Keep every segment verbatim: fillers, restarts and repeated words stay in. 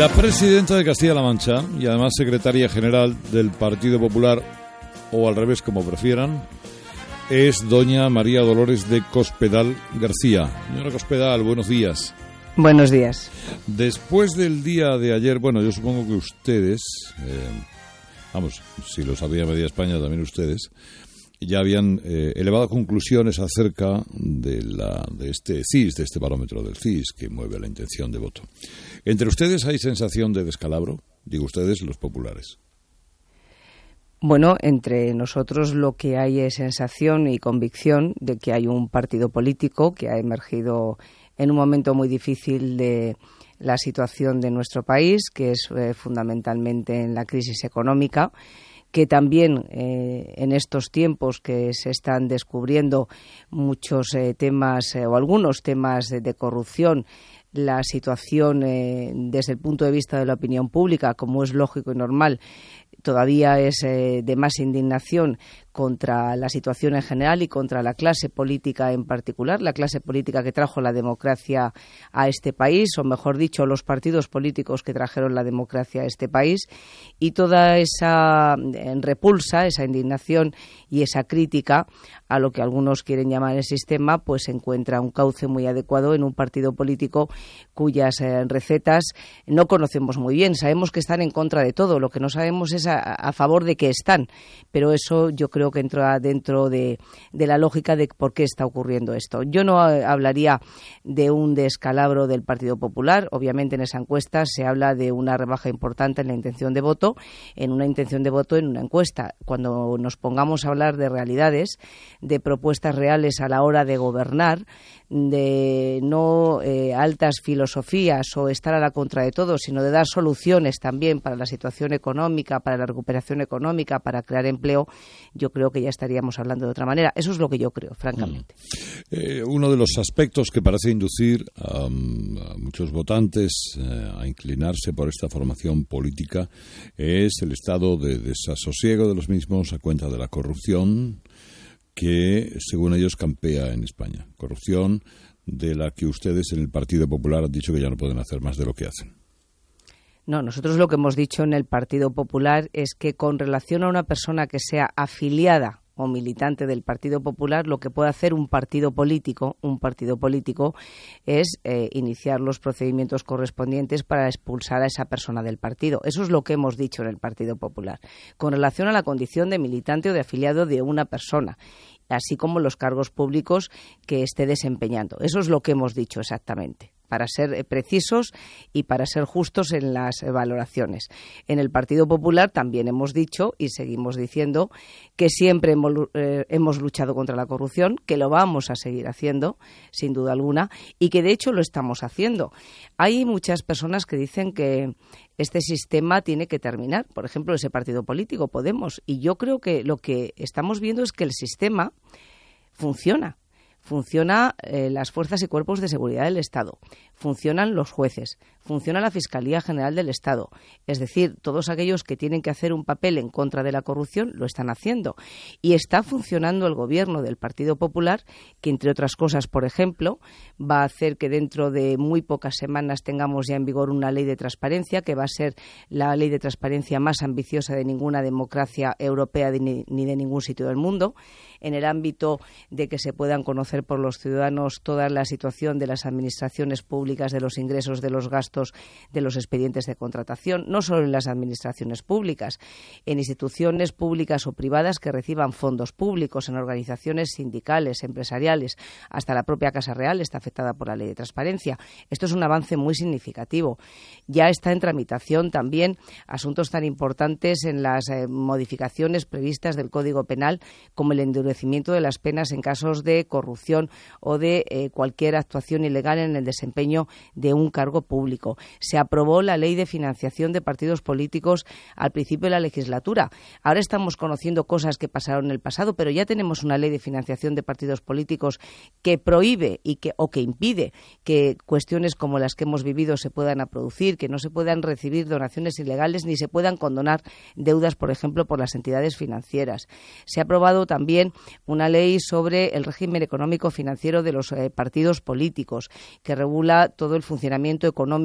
La presidenta de Castilla-La Mancha y además secretaria general del Partido Popular, o al revés, como prefieran, es doña María Dolores de Cospedal García. Señora Cospedal, buenos días. Buenos días. Después del día de ayer, bueno, yo supongo que ustedes, eh, vamos, si lo sabía media España, también ustedes, ya habían eh, elevado conclusiones acerca de, la, de este C I S, de este barómetro del C I S que mueve la intención de voto. ¿Entre ustedes hay sensación de descalabro? Digo ustedes, los populares. Bueno, entre nosotros lo que hay es sensación y convicción de que hay un partido político que ha emergido en un momento muy difícil de la situación de nuestro país, que es eh, fundamentalmente en la crisis económica, que también eh, en estos tiempos que se están descubriendo muchos eh, temas eh, o algunos temas de, de corrupción, la situación eh, desde el punto de vista de la opinión pública, como es lógico y normal, todavía es eh, de más indignación contra la situación en general y contra la clase política en particular, la clase política que trajo la democracia a este país, o mejor dicho, los partidos políticos que trajeron la democracia a este país, y toda esa repulsa, esa indignación y esa crítica a lo que algunos quieren llamar el sistema, pues encuentra un cauce muy adecuado en un partido político cuyas eh, recetas no conocemos muy bien. Sabemos que están en contra de todo, lo que no sabemos es a, a favor de qué están, pero eso yo creo que entra dentro de, de la lógica de por qué está ocurriendo esto. Yo no hablaría de un descalabro del Partido Popular. Obviamente en esa encuesta se habla de una rebaja importante en la intención de voto, en una intención de voto en una encuesta. Cuando nos pongamos a hablar de realidades, de propuestas reales a la hora de gobernar, de no eh, altas filosofías o estar a la contra de todo, sino de dar soluciones también para la situación económica, para la recuperación económica, para crear empleo, yo creo que ya estaríamos hablando de otra manera. Eso es lo que yo creo, francamente. Mm. Eh, uno de los aspectos que parece inducir um, a muchos votantes eh, a inclinarse por esta formación política es el estado de desasosiego de los mismos a cuenta de la corrupción que, según ellos, campea en España. Corrupción de la que ustedes en el Partido Popular han dicho que ya no pueden hacer más de lo que hacen. No, nosotros lo que hemos dicho en el Partido Popular es que con relación a una persona que sea afiliada o militante del Partido Popular, lo que puede hacer un partido político, un partido político, es eh, iniciar los procedimientos correspondientes para expulsar a esa persona del partido. Eso es lo que hemos dicho en el Partido Popular, con relación a la condición de militante o de afiliado de una persona, así como los cargos públicos que esté desempeñando. Eso es lo que hemos dicho exactamente, para ser precisos y para ser justos en las valoraciones. En el Partido Popular también hemos dicho y seguimos diciendo que siempre hemos, eh, hemos luchado contra la corrupción, que lo vamos a seguir haciendo, sin duda alguna, y que de hecho lo estamos haciendo. Hay muchas personas que dicen que este sistema tiene que terminar, por ejemplo, ese partido político, Podemos, y yo creo que lo que estamos viendo es que el sistema funciona. Funcionan eh, las fuerzas y cuerpos de seguridad del Estado, funcionan los jueces, funciona la Fiscalía General del Estado. Es decir, todos aquellos que tienen que hacer un papel en contra de la corrupción lo están haciendo. Y está funcionando el gobierno del Partido Popular, que entre otras cosas, por ejemplo, va a hacer que dentro de muy pocas semanas tengamos ya en vigor una ley de transparencia, que va a ser la ley de transparencia más ambiciosa de ninguna democracia europea ni, ni de ningún sitio del mundo, en el ámbito de que se puedan conocer por los ciudadanos toda la situación de las administraciones públicas, de los ingresos, de los gastos, de los expedientes de contratación, no solo en las administraciones públicas, en instituciones públicas o privadas que reciban fondos públicos, en organizaciones sindicales, empresariales, hasta la propia Casa Real está afectada por la ley de transparencia. Esto es un avance muy significativo. Ya está en tramitación también asuntos tan importantes en las eh, modificaciones previstas del Código Penal como el endurecimiento de las penas en casos de corrupción o de eh, cualquier actuación ilegal en el desempeño de un cargo público. Se aprobó la ley de financiación de partidos políticos al principio de la legislatura. Ahora estamos conociendo cosas que pasaron en el pasado, pero ya tenemos una ley de financiación de partidos políticos que prohíbe y que, o que impide que cuestiones como las que hemos vivido se puedan producir, que no se puedan recibir donaciones ilegales ni se puedan condonar deudas, por ejemplo, por las entidades financieras. Se ha aprobado también una ley sobre el régimen económico financiero de los eh, partidos políticos, que regula todo el funcionamiento económico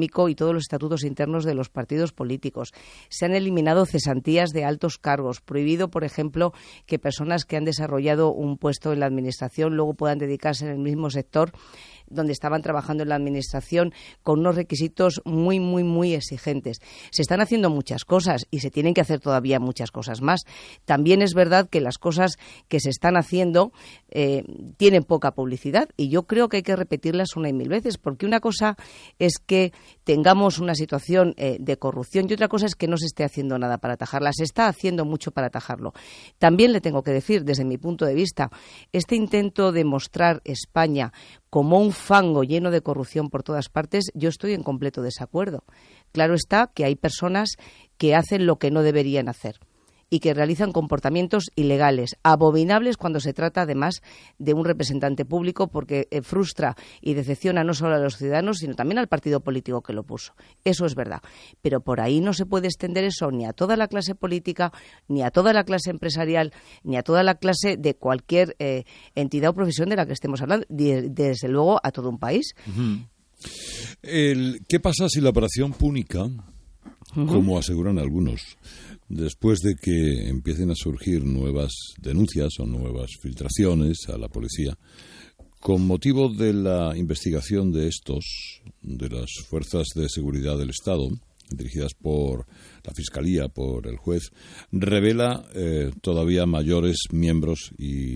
jurídico y todos los estatutos internos de los partidos políticos. Se han eliminado cesantías de altos cargos, prohibido, por ejemplo, que personas que han desarrollado un puesto en la administración luego puedan dedicarse en el mismo sector donde estaban trabajando en la administración con unos requisitos muy, muy, muy exigentes. Se están haciendo muchas cosas y se tienen que hacer todavía muchas cosas más. También es verdad que las cosas que se están haciendo eh, tienen poca publicidad y yo creo que hay que repetirlas una y mil veces, porque una cosa es que tengamos una situación eh, de corrupción y otra cosa es que no se esté haciendo nada para atajarla. Se está haciendo mucho para atajarlo. También le tengo que decir, desde mi punto de vista, este intento de mostrar España como un fango lleno de corrupción por todas partes, yo estoy en completo desacuerdo. Claro está que hay personas que hacen lo que no deberían hacer y que realizan comportamientos ilegales, abominables cuando se trata además de un representante público, porque eh, frustra y decepciona no solo a los ciudadanos, sino también al partido político que lo puso. Eso es verdad. Pero por ahí no se puede extender eso ni a toda la clase política, ni a toda la clase empresarial, ni a toda la clase de cualquier eh, entidad o profesión de la que estemos hablando, de, desde luego a todo un país. Uh-huh. El, ¿Qué pasa si la operación Púnica, uh-huh. como aseguran algunos, después de que empiecen a surgir nuevas denuncias o nuevas filtraciones a la policía, con motivo de la investigación de estos, de las fuerzas de seguridad del Estado, dirigidas por la Fiscalía, por el juez, revela eh, todavía mayores miembros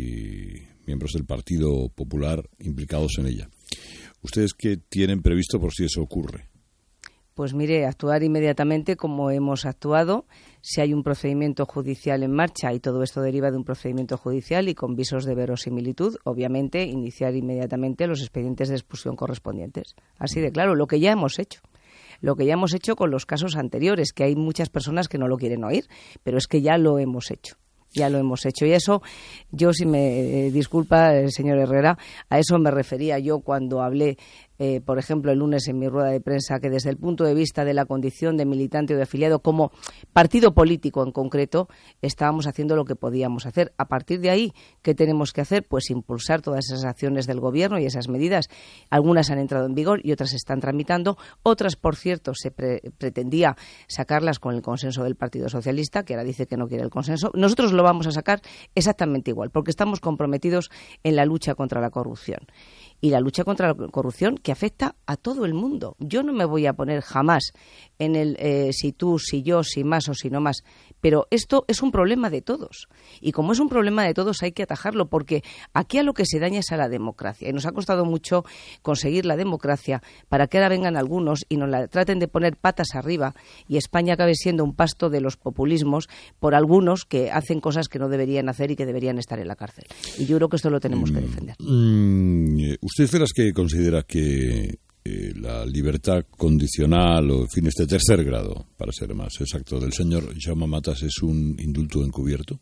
y miembros del Partido Popular implicados en ella? ¿Ustedes qué tienen previsto por si eso ocurre? Pues mire, actuar inmediatamente como hemos actuado. Si hay un procedimiento judicial en marcha y todo esto deriva de un procedimiento judicial y con visos de verosimilitud, obviamente iniciar inmediatamente los expedientes de expulsión correspondientes. Así de claro, lo que ya hemos hecho. Lo que ya hemos hecho con los casos anteriores, que hay muchas personas que no lo quieren oír, pero es que ya lo hemos hecho. Ya lo hemos hecho. Y eso, yo, si me eh, disculpa, el señor Herrera, a eso me refería yo cuando hablé, eh, por ejemplo, el lunes en mi rueda de prensa, que desde el punto de vista de la condición de militante o de afiliado, como partido político en concreto, estábamos haciendo lo que podíamos hacer. A partir de ahí, ¿qué tenemos que hacer? Pues impulsar todas esas acciones del Gobierno y esas medidas. Algunas han entrado en vigor y otras se están tramitando. Otras, por cierto, se pre- pretendía sacarlas con el consenso del Partido Socialista, que ahora dice que no quiere el consenso. Nosotros lo vamos a sacar exactamente igual, porque estamos comprometidos en la lucha contra la corrupción. Y la lucha contra la corrupción que afecta a todo el mundo. Yo no me voy a poner jamás en el eh, si tú, si yo, si más o si no más, pero esto es un problema de todos. Y como es un problema de todos hay que atajarlo, porque aquí a lo que se daña es a la democracia. Y nos ha costado mucho conseguir la democracia para que ahora vengan algunos y nos la traten de poner patas arriba y España acabe siendo un pasto de los populismos por algunos que hacen cosas que no deberían hacer y que deberían estar en la cárcel. Y yo creo que esto lo tenemos que defender. Mm, ¿Usted es de las que considera que eh, la libertad condicional o, en fin, este tercer grado, para ser más exacto, del señor Jaume Matas es un indulto encubierto?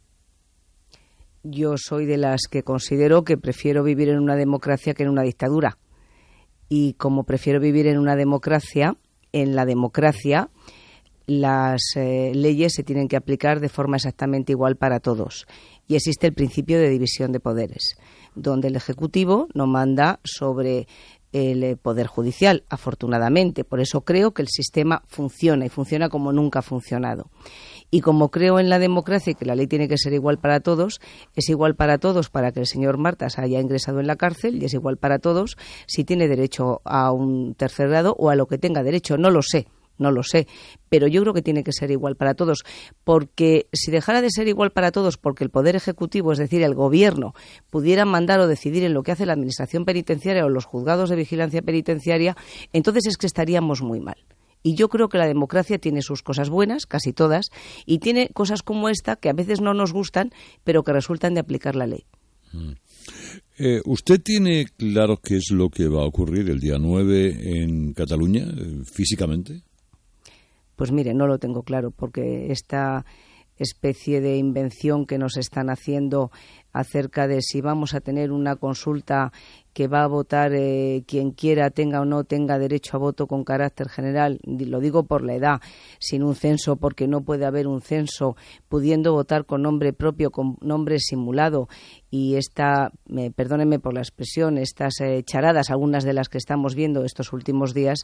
Yo soy de las que considero que prefiero vivir en una democracia que en una dictadura. Y como prefiero vivir en una democracia, en la democracia las eh, leyes se tienen que aplicar de forma exactamente igual para todos. Y existe el principio de división de poderes, donde el Ejecutivo no manda sobre el Poder Judicial, afortunadamente. Por eso creo que el sistema funciona y funciona como nunca ha funcionado. Y como creo en la democracia y que la ley tiene que ser igual para todos, es igual para todos para que el señor Martas haya ingresado en la cárcel y es igual para todos si tiene derecho a un tercer grado o a lo que tenga derecho. No lo sé. No lo sé, pero yo creo que tiene que ser igual para todos, porque si dejara de ser igual para todos, porque el Poder Ejecutivo, es decir, el Gobierno, pudiera mandar o decidir en lo que hace la Administración Penitenciaria o los juzgados de vigilancia penitenciaria, entonces es que estaríamos muy mal. Y yo creo que la democracia tiene sus cosas buenas, casi todas, y tiene cosas como esta que a veces no nos gustan, pero que resultan de aplicar la ley. Mm. Eh, ¿Usted tiene claro qué es lo que va a ocurrir el día nueve en Cataluña, eh, físicamente? Pues mire, no lo tengo claro, porque esta especie de invención que nos están haciendo acerca de si vamos a tener una consulta que va a votar eh, quien quiera, tenga o no tenga derecho a voto con carácter general, lo digo por la edad, sin un censo, porque no puede haber un censo, pudiendo votar con nombre propio, con nombre simulado, y esta, eh, perdónenme por la expresión, estas eh, charadas, algunas de las que estamos viendo estos últimos días,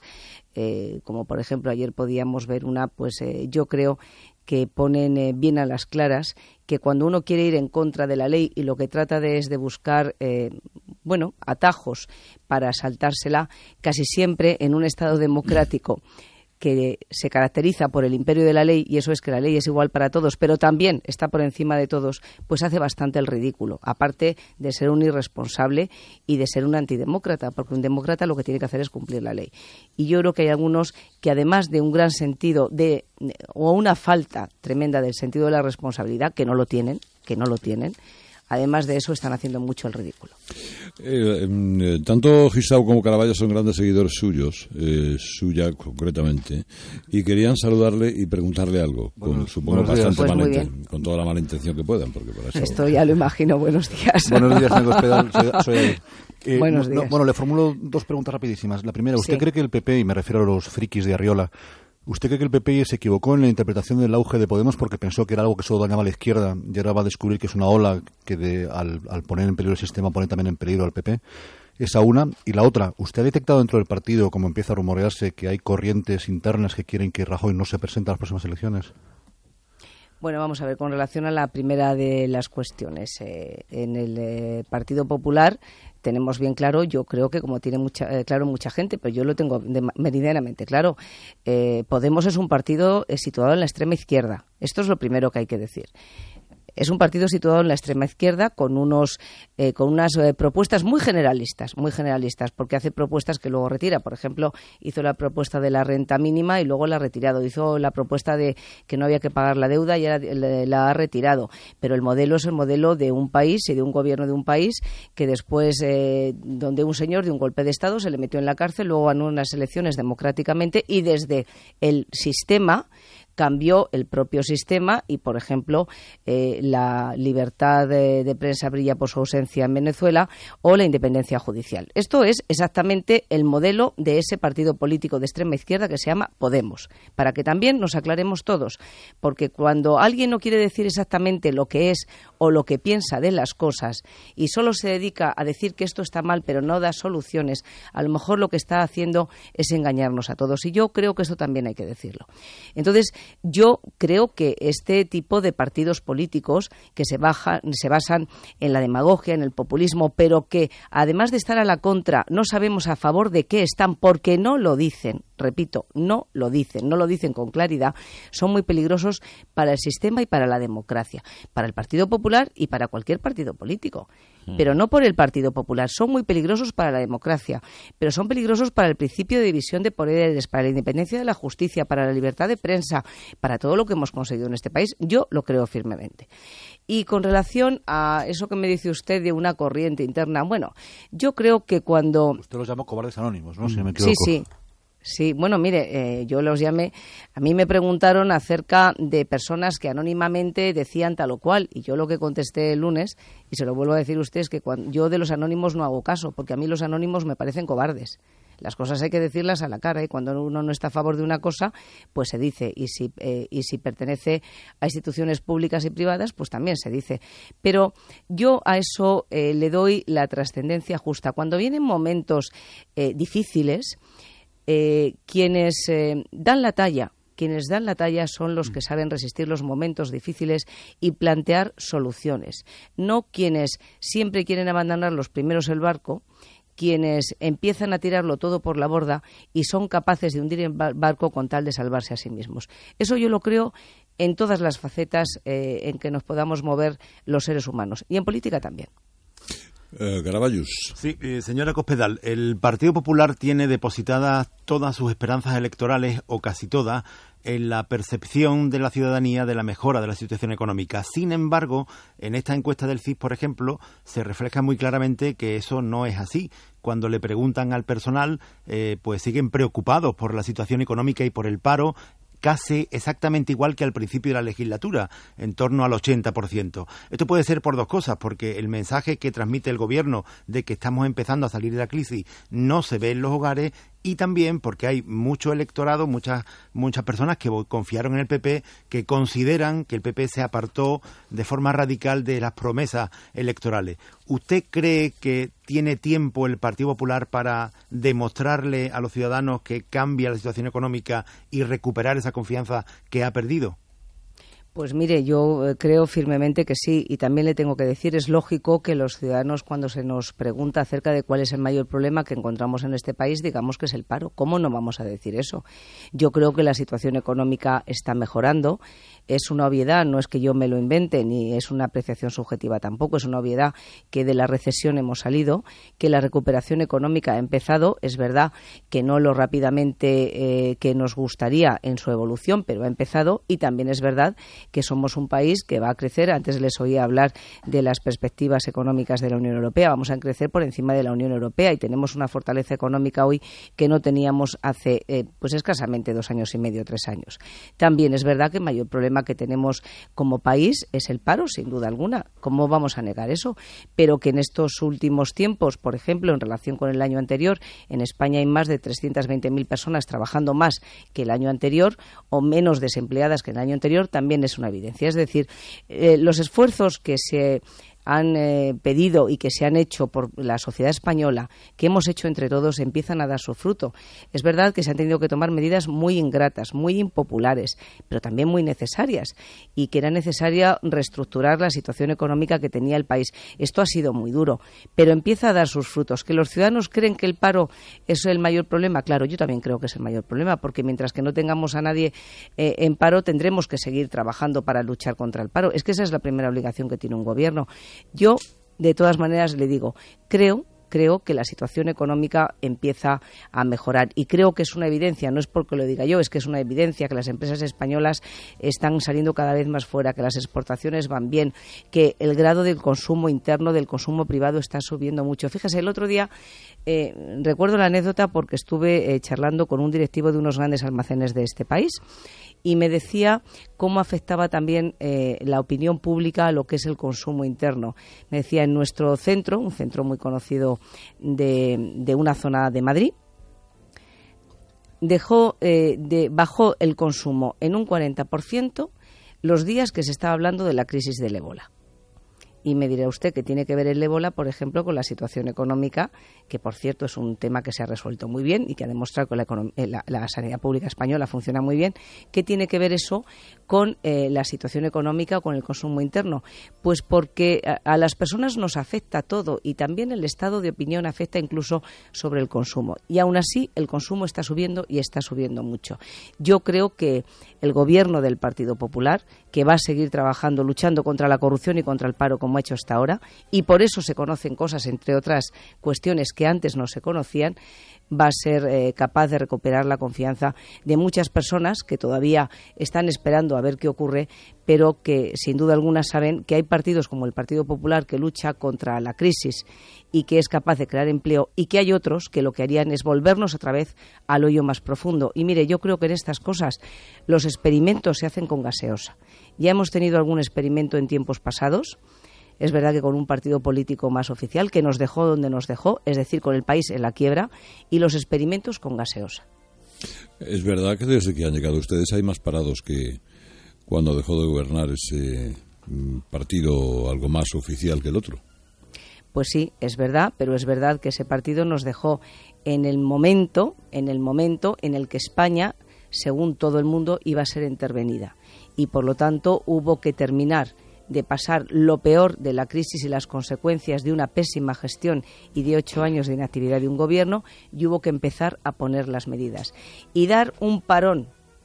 eh, como por ejemplo ayer podíamos ver una, pues eh, yo creo que ponen eh, bien a las claras que cuando uno quiere ir en contra de la ley y lo que trata de es de buscar, eh, bueno, atajos para saltársela, casi siempre en un Estado democrático que se caracteriza por el imperio de la ley, y eso es que la ley es igual para todos, pero también está por encima de todos, pues hace bastante el ridículo, aparte de ser un irresponsable y de ser un antidemócrata, porque un demócrata lo que tiene que hacer es cumplir la ley. Y yo creo que hay algunos que, además de un gran sentido de, o una falta tremenda del sentido de la responsabilidad, que no lo tienen, que no lo tienen, además de eso están haciendo mucho el ridículo. Eh, eh, tanto Gisao como Caraballo son grandes seguidores suyos, eh, suya concretamente, y querían saludarle y preguntarle algo, con, bueno, supongo bastante pues mala inten- con toda la mala intención que puedan, porque para eso... Esto ya lo imagino. Buenos días. Buenos días, señor Cospedal. Soy, soy eh, Buenos no, días. Bueno, le formulo dos preguntas rapidísimas. La primera, ¿usted Sí. cree que el P P, y me refiero a los frikis de Arriola, ¿usted cree que el P P se equivocó en la interpretación del auge de Podemos porque pensó que era algo que solo dañaba a la izquierda y ahora va a descubrir que es una ola que de, al, al poner en peligro el sistema pone también en peligro al P P? Esa una. Y la otra, ¿usted ha detectado dentro del partido, como empieza a rumorearse, que hay corrientes internas que quieren que Rajoy no se presente a las próximas elecciones? Bueno, vamos a ver, con relación a la primera de las cuestiones, eh, en el eh, Partido Popular tenemos bien claro, yo creo que como tiene mucha, eh, claro mucha gente, pero yo lo tengo de, meridianamente claro, eh, Podemos es un partido eh, situado en la extrema izquierda. Esto es lo primero que hay que decir. Es un partido situado en la extrema izquierda con unos eh, con unas eh, propuestas muy generalistas, muy generalistas, porque hace propuestas que luego retira. Por ejemplo, hizo la propuesta de la renta mínima y luego la ha retirado. Hizo la propuesta de que no había que pagar la deuda y ahora la ha retirado. Pero el modelo es el modelo de un país y de un gobierno de un país que después, eh, donde un señor de un golpe de Estado se le metió en la cárcel, luego ganó unas elecciones democráticamente y desde el sistema cambió el propio sistema y, por ejemplo, eh, la libertad de, de prensa brilla por su ausencia en Venezuela o la independencia judicial. Esto es exactamente el modelo de ese partido político de extrema izquierda que se llama Podemos, para que también nos aclaremos todos, porque cuando alguien no quiere decir exactamente lo que es o lo que piensa de las cosas y solo se dedica a decir que esto está mal pero no da soluciones, a lo mejor lo que está haciendo es engañarnos a todos, y yo creo que esto también hay que decirlo. Entonces, yo creo que este tipo de partidos políticos que se, baja, se basan en la demagogia, en el populismo, pero que además de estar a la contra, no sabemos a favor de qué están porque no lo dicen, repito, no lo dicen, no lo dicen con claridad, son muy peligrosos para el sistema y para la democracia, para el Partido Popular y para cualquier partido político. Pero no por el Partido Popular, son muy peligrosos para la democracia, pero son peligrosos para el principio de división de poderes, para la independencia de la justicia, para la libertad de prensa, para todo lo que hemos conseguido en este país. Yo lo creo firmemente. Y con relación a eso que me dice usted de una corriente interna, bueno, yo creo que cuando... Usted los llama cobardes anónimos, ¿no? Si no me equivoco. Sí, sí. Sí, bueno, mire, eh, yo los llamé, a mí me preguntaron acerca de personas que anónimamente decían tal o cual, y yo lo que contesté el lunes, y se lo vuelvo a decir a usted, es que cuando, yo de los anónimos no hago caso, porque a mí los anónimos me parecen cobardes. Las cosas hay que decirlas a la cara, y cuando uno no está a favor de una cosa, pues se dice, y si, eh, y si pertenece a instituciones públicas y privadas, pues también se dice. Pero yo a eso eh, le doy la trascendencia justa. Cuando vienen momentos eh, difíciles, Eh, quienes eh, dan la talla, quienes dan la talla son los que saben resistir los momentos difíciles y plantear soluciones, no quienes siempre quieren abandonar los primeros el barco, quienes empiezan a tirarlo todo por la borda y son capaces de hundir el barco con tal de salvarse a sí mismos. Eso yo lo creo en todas las facetas eh, en que nos podamos mover los seres humanos, y en política también. Eh, Caraballos. Sí, eh, señora Cospedal, el Partido Popular tiene depositadas todas sus esperanzas electorales, o casi todas, en la percepción de la ciudadanía de la mejora de la situación económica. Sin embargo, en esta encuesta del C I S, por ejemplo, se refleja muy claramente que eso no es así. Cuando le preguntan al personal, eh, pues siguen preocupados por la situación económica y por el paro, casi exactamente igual que al principio de la legislatura, en torno al ochenta por ciento. Esto puede ser por dos cosas, porque el mensaje que transmite el gobierno de que estamos empezando a salir de la crisis no se ve en los hogares, y también porque hay mucho electorado, muchas muchas personas que confiaron en el P P, que consideran que el P P se apartó de forma radical de las promesas electorales. ¿Usted cree que tiene tiempo el Partido Popular para demostrarle a los ciudadanos que cambia la situación económica y recuperar esa confianza que ha perdido? Pues mire, yo creo firmemente que sí, y también le tengo que decir, es lógico que los ciudadanos, cuando se nos pregunta acerca de cuál es el mayor problema que encontramos en este país, digamos que es el paro. ¿Cómo no vamos a decir eso? Yo creo que la situación económica está mejorando. Es una obviedad, no es que yo me lo invente, ni es una apreciación subjetiva tampoco, es una obviedad que de la recesión hemos salido, que la recuperación económica ha empezado. Es verdad que no lo rápidamente eh, que nos gustaría en su evolución, pero ha empezado, y también es verdad que somos un país que va a crecer. Antes les oía hablar de las perspectivas económicas de la Unión Europea. Vamos a crecer por encima de la Unión Europea y tenemos una fortaleza económica hoy que no teníamos hace eh, pues escasamente dos años y medio, tres años. También es verdad que el mayor problema que tenemos como país es el paro, sin duda alguna. ¿Cómo vamos a negar eso? Pero que en estos últimos tiempos, por ejemplo, en relación con el año anterior, en España hay más de trescientas veinte mil personas trabajando más que el año anterior, o menos desempleadas que el año anterior, también es una evidencia. Es decir, eh, los esfuerzos que se han eh, pedido y que se han hecho por la sociedad española, que hemos hecho entre todos, empiezan a dar su fruto. Es verdad que se han tenido que tomar medidas muy ingratas, muy impopulares, pero también muy necesarias, y que era necesaria reestructurar la situación económica que tenía el país. Esto ha sido muy duro, pero empieza a dar sus frutos. ¿Que los ciudadanos creen que el paro es el mayor problema? Claro, yo también creo que es el mayor problema, porque mientras que no tengamos a nadie eh, en paro, tendremos que seguir trabajando para luchar contra el paro. Es que esa es la primera obligación que tiene un gobierno. Yo, de todas maneras, le digo, creo creo que la situación económica empieza a mejorar, y creo que es una evidencia, no es porque lo diga yo, es que es una evidencia que las empresas españolas están saliendo cada vez más fuera, que las exportaciones van bien, que el grado del consumo interno, del consumo privado, está subiendo mucho. Fíjese, el otro día eh, recuerdo la anécdota porque estuve eh, charlando con un directivo de unos grandes almacenes de este país, y me decía cómo afectaba también eh, la opinión pública a lo que es el consumo interno. Me decía, en nuestro centro, un centro muy conocido de, de una zona de Madrid, dejó eh, de, bajó el consumo en un cuarenta por ciento los días que se estaba hablando de la crisis del ébola. Y me dirá usted que tiene que ver el ébola, por ejemplo, con la situación económica, que por cierto es un tema que se ha resuelto muy bien y que ha demostrado que la, la, la sanidad pública española funciona muy bien. ¿Qué tiene que ver eso con eh, la situación económica o con el consumo interno? Pues porque a, a las personas nos afecta todo, y también el estado de opinión afecta incluso sobre el consumo. Y aún así el consumo está subiendo, y está subiendo mucho. Yo creo que el gobierno del Partido Popular, que va a seguir trabajando, luchando contra la corrupción y contra el paro, como ha hecho hasta ahora, y por eso se conocen cosas, entre otras cuestiones que antes no se conocían, va a ser eh, capaz de recuperar la confianza de muchas personas que todavía están esperando a ver qué ocurre, pero que sin duda alguna saben que hay partidos como el Partido Popular que lucha contra la crisis y que es capaz de crear empleo, y que hay otros que lo que harían es volvernos otra vez al hoyo más profundo. Y mire, yo creo que en estas cosas los experimentos se hacen con gaseosa. Ya hemos tenido algún experimento en tiempos pasados. Es verdad que con un partido político más oficial que nos dejó donde nos dejó, es decir, con el país en la quiebra, y los experimentos con gaseosa. Es verdad que desde que han llegado ustedes hay más parados que cuando dejó de gobernar ese partido algo más oficial que el otro. Pues sí, es verdad, pero es verdad que ese partido nos dejó en el momento, en el momento en el que España, según todo el mundo, iba a ser intervenida, y por lo tanto hubo que terminar de pasar lo peor de la crisis y las consecuencias de una pésima gestión y de ocho años de inactividad de un gobierno, y hubo que empezar a poner las medidas y dar un parón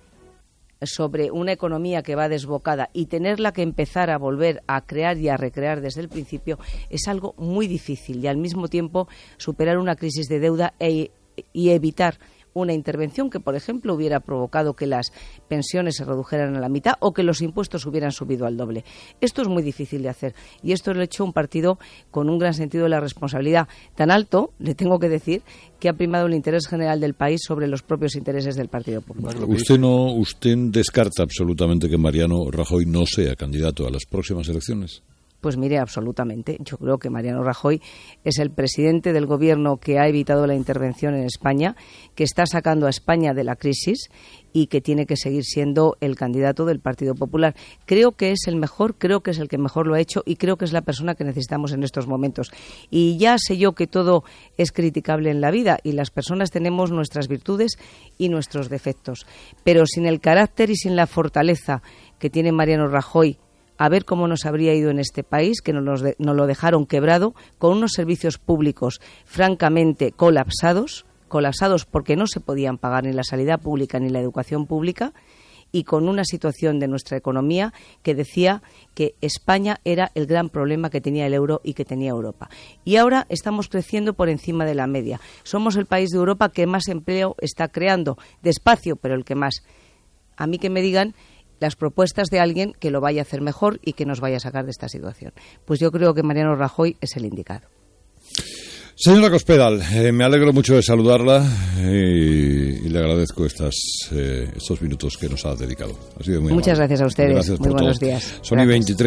sobre una economía que va desbocada, y tenerla que empezar a volver a crear y a recrear desde el principio es algo muy difícil, y al mismo tiempo superar una crisis de deuda e, y evitar una intervención que, por ejemplo, hubiera provocado que las pensiones se redujeran a la mitad o que los impuestos hubieran subido al doble. Esto es muy difícil de hacer y esto lo ha hecho un partido con un gran sentido de la responsabilidad tan alto, le tengo que decir, que ha primado el interés general del país sobre los propios intereses del Partido Popular. ¿Usted no, usted descarta absolutamente que Mariano Rajoy no sea candidato a las próximas elecciones? Pues mire, absolutamente. Yo creo que Mariano Rajoy es el presidente del Gobierno que ha evitado la intervención en España, que está sacando a España de la crisis y que tiene que seguir siendo el candidato del Partido Popular. Creo que es el mejor, creo que es el que mejor lo ha hecho y creo que es la persona que necesitamos en estos momentos. Y ya sé yo que todo es criticable en la vida y las personas tenemos nuestras virtudes y nuestros defectos. Pero sin el carácter y sin la fortaleza que tiene Mariano Rajoy, a ver cómo nos habría ido en este país, que nos, de, nos lo dejaron quebrado, con unos servicios públicos francamente colapsados, colapsados porque no se podían pagar ni la sanidad pública ni la educación pública, y con una situación de nuestra economía que decía que España era el gran problema que tenía el euro y que tenía Europa. Y ahora estamos creciendo por encima de la media. Somos el país de Europa que más empleo está creando, despacio, pero el que más. A mí que me digan las propuestas de alguien que lo vaya a hacer mejor y que nos vaya a sacar de esta situación. Pues yo creo que Mariano Rajoy es el indicado. Señora Cospedal, eh, me alegro mucho de saludarla eh, y le agradezco estas, eh, estos minutos que nos ha dedicado. Ha sido muy Muchas amable. gracias a ustedes. Gracias muy por buenos todo. días. Son y veintitrés.